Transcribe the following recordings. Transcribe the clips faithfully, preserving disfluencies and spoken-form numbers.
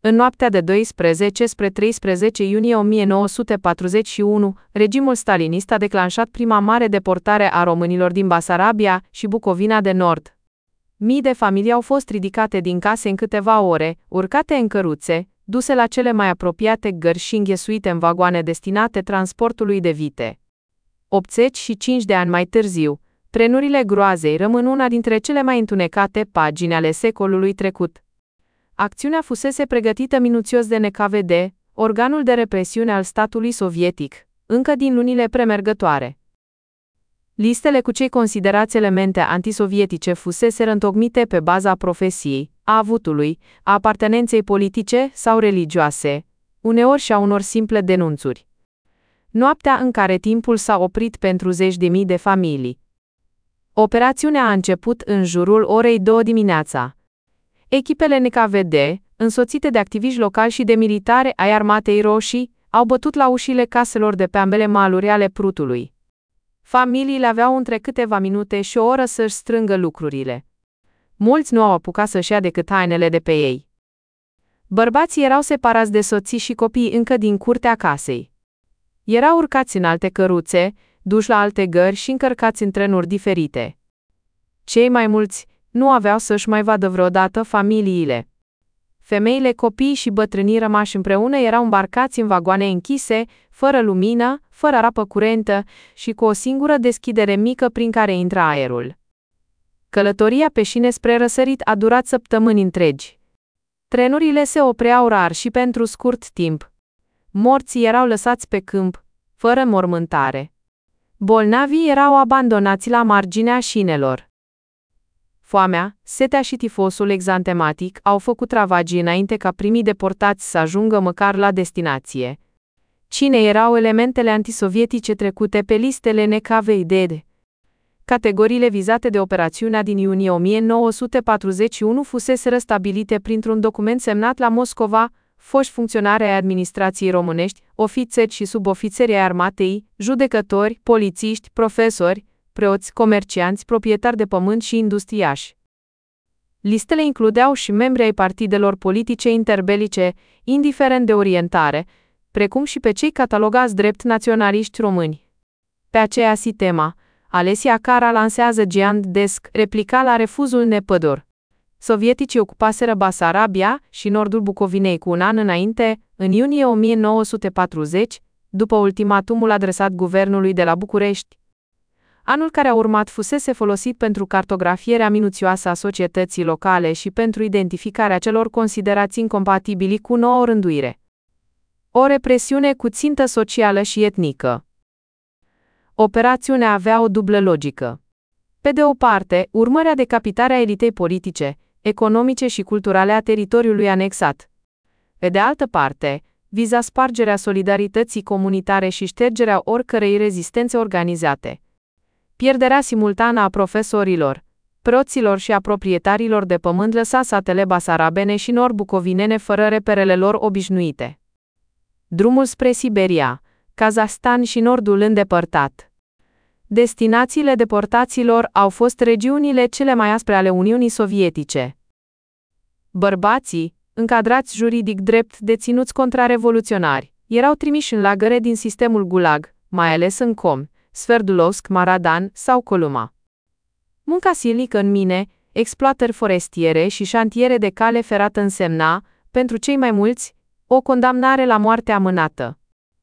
În noaptea de doisprezece spre treisprezece iunie o mie nouă sute patruzeci și unu, regimul stalinist a declanșat prima mare deportare a românilor din Basarabia și Bucovina de Nord. Mii de familii au fost ridicate din case în câteva ore, urcate în căruțe, duse la cele mai apropiate gări și înghesuite în vagoane destinate transportului de vite. optzeci și cinci de ani mai târziu, trenurile groazei rămân una dintre cele mai întunecate pagini ale secolului trecut. Acțiunea fusese pregătită minuțios de N K V D, organul de represiune al statului sovietic, încă din lunile premergătoare. Listele cu cei considerați elemente antisovietice fuseseră întocmite pe baza profesiei, a avutului, a apartenenței politice sau religioase, uneori și a unor simple denunțuri. Noaptea în care timpul s-a oprit pentru zeci de mii de familii. Operațiunea a început în jurul orei două dimineața. Echipele N K V D, însoțite de activiști locali și de militare ai Armatei Roșii, au bătut la ușile caselor de pe ambele maluri ale Prutului. Familiile aveau între câteva minute și o oră să-și strângă lucrurile. Mulți nu au apucat să-și ia decât hainele de pe ei. Bărbații erau separați de soții și copii încă din curtea casei. Erau urcați în alte căruțe, duși la alte gări și încărcați în trenuri diferite. Cei mai mulți nu aveau să-și mai vadă vreodată familiile. Femeile, copiii și bătrânii rămași împreună erau îmbarcați în vagoane închise, fără lumină, fără rapă curentă și cu o singură deschidere mică prin care intra aerul. Călătoria pe șine spre răsărit a durat săptămâni întregi. Trenurile se opreau rar și pentru scurt timp. Morții erau lăsați pe câmp, fără mormântare. Bolnavii erau abandonați la marginea șinelor. Foamea, setea și tifosul exantematic au făcut ravagii înainte ca primii deportați să ajungă măcar la destinație. Cine erau elementele antisovietice trecute pe listele N K V D? Categoriile vizate de operațiunea din iunie o mie nouă sute patruzeci și unu fuseseră stabilite printr-un document semnat la Moscova: foști funcționari ai administrației românești, ofițeri și subofițeri ai armatei, judecători, polițiști, profesori, preoți, comercianți, proprietari de pământ și industriași. Listele includeau și membri ai partidelor politice interbelice, indiferent de orientare, precum și pe cei catalogați drept naționaliști români. Pe aceeași temă, Alesia Cara lansează Giant Desk, replica la refuzul Nepădor. Sovieticii ocupaseră Basarabia și nordul Bucovinei cu un an înainte, în iunie o mie nouă sute patruzeci, după ultimatumul adresat guvernului de la București. Anul care a urmat fusese folosit pentru cartografierea minuțioasă a societății locale și pentru identificarea celor considerați incompatibili cu noua rânduire. O represiune cu țintă socială și etnică. Operațiunea avea o dublă logică. Pe de o parte, urmărea decapitarea elitei politice, economice și culturale a teritoriului anexat. Pe de altă parte, viza spargerea solidarității comunitare și ștergerea oricărei rezistențe organizate. Pierderea simultană a profesorilor, preoților și a proprietarilor de pământ lăsa satele basarabene și nord-bucovinene fără reperele lor obișnuite. Drumul spre Siberia, Kazahstan și nordul îndepărtat. Destinațiile deportaților au fost regiunile cele mai aspre ale Uniunii Sovietice. Bărbații, încadrați juridic drept deținuți contrarevoluționari, erau trimiși în lagăre din sistemul Gulag, mai ales în Komi, Sverdlovsk, Maradan sau Columa. Munca silnică în mine, exploatări forestiere și șantiere de cale ferată însemna, pentru cei mai mulți, o condamnare la moarte amânată.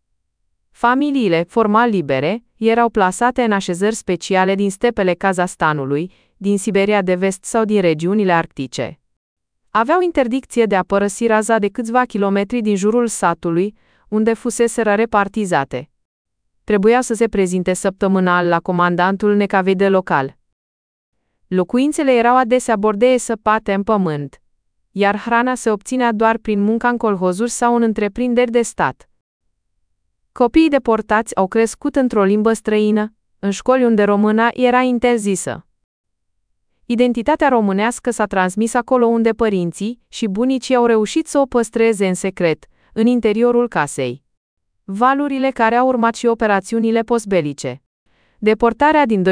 Familiile, formal libere, erau plasate în așezări speciale din stepele Kazahstanului, din Siberia de vest sau din regiunile arctice. Aveau interdicție de a părăsi raza de câțiva kilometri din jurul satului, unde fuseseră repartizate. Trebuiau să se prezinte săptămânal la comandantul N K V D local. Locuințele erau adesea bordee săpate în pământ, iar hrana se obținea doar prin munca în colhozuri sau în întreprinderi de stat. Copiii deportați au crescut într-o limbă străină, în școli unde româna era interzisă. Identitatea românească s-a transmis acolo unde părinții și bunicii au reușit să o păstreze în secret, în interiorul casei. Valurile care au urmat și operațiunile postbelice. Deportarea din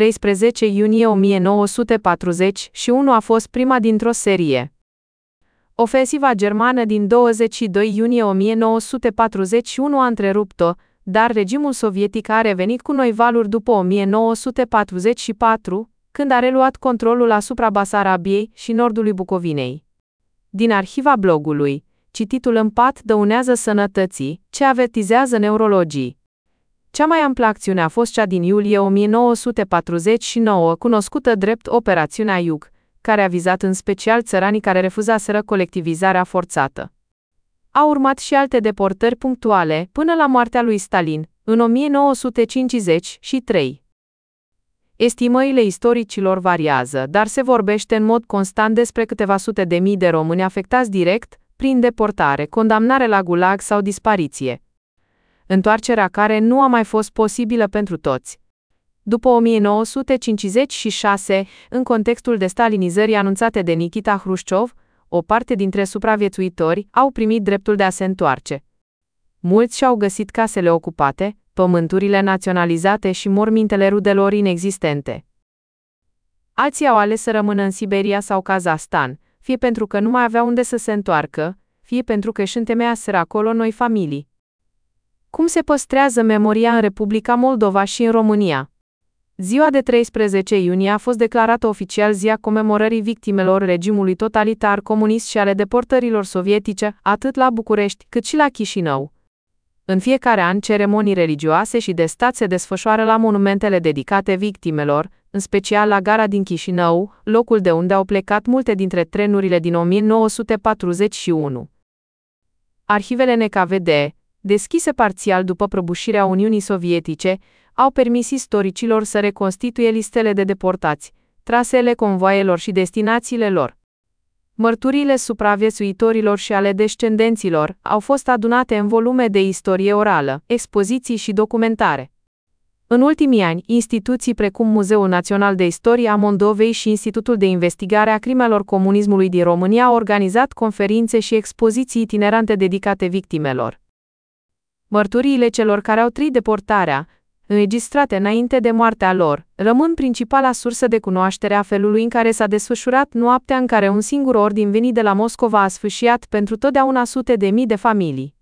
doisprezece-treisprezece iunie o mie nouă sute patruzeci și unu a fost prima dintr-o serie. Ofensiva germană din douăzeci și doi iunie o mie nouă sute patruzeci și unu a întrerupt-o, dar regimul sovietic a revenit cu noi valuri după o mie nouă sute patruzeci și patru, când a reluat controlul asupra Basarabiei și nordului Bucovinei. Din arhiva blogului, cititul în pat dăunează sănătății, ce avertizează neurologii. Cea mai amplă acțiune a fost cea din iulie o mie nouă sute patruzeci și nouă, cunoscută drept Operațiunea Iug, care a vizat în special țăranii care refuzaseră colectivizarea forțată. Au urmat și alte deportări punctuale, până la moartea lui Stalin, în o mie nouă sute cincizeci și trei. Estimările istoricilor variază, dar se vorbește în mod constant despre câteva sute de mii de români afectați direct, prin deportare, condamnare la gulag sau dispariție. Întoarcerea care nu a mai fost posibilă pentru toți. După o mie nouă sute cincizeci și șase, în contextul destalinizării anunțate de Nikita Hrușciov, o parte dintre supraviețuitori au primit dreptul de a se întoarce. Mulți și-au găsit casele ocupate, pământurile naționalizate și mormintele rudelor inexistente. Alții au ales să rămână în Siberia sau Kazahstan, fie pentru că nu mai aveau unde să se întoarcă, fie pentru că își întemeiaseră acolo noi familii. Cum se păstrează memoria în Republica Moldova și în România? Ziua de treisprezece iunie a fost declarată oficial ziua comemorării victimelor regimului totalitar comunist și ale deportărilor sovietice, atât la București, cât și la Chișinău. În fiecare an, ceremonii religioase și de stat se desfășoară la monumentele dedicate victimelor, în special la gara din Chișinău, locul de unde au plecat multe dintre trenurile din o mie nouă sute patruzeci și unu. Arhivele N K V D, deschise parțial după prăbușirea Uniunii Sovietice, au permis istoricilor să reconstituie listele de deportați, trasele convoaielor și destinațiile lor. Mărturiile supraviețuitorilor și ale descendenților au fost adunate în volume de istorie orală, expoziții și documentare. În ultimii ani, instituții precum Muzeul Național de Istorie a Moldovei și Institutul de Investigare a Crimelor Comunismului din România au organizat conferințe și expoziții itinerante dedicate victimelor. Mărturiile celor care au trăit deportarea, înregistrate înainte de moartea lor, rămân principala sursă de cunoaștere a felului în care s-a desfășurat noaptea în care un singur ordin venit de la Moscova a sfâșiat pentru totdeauna sute de mii de familii.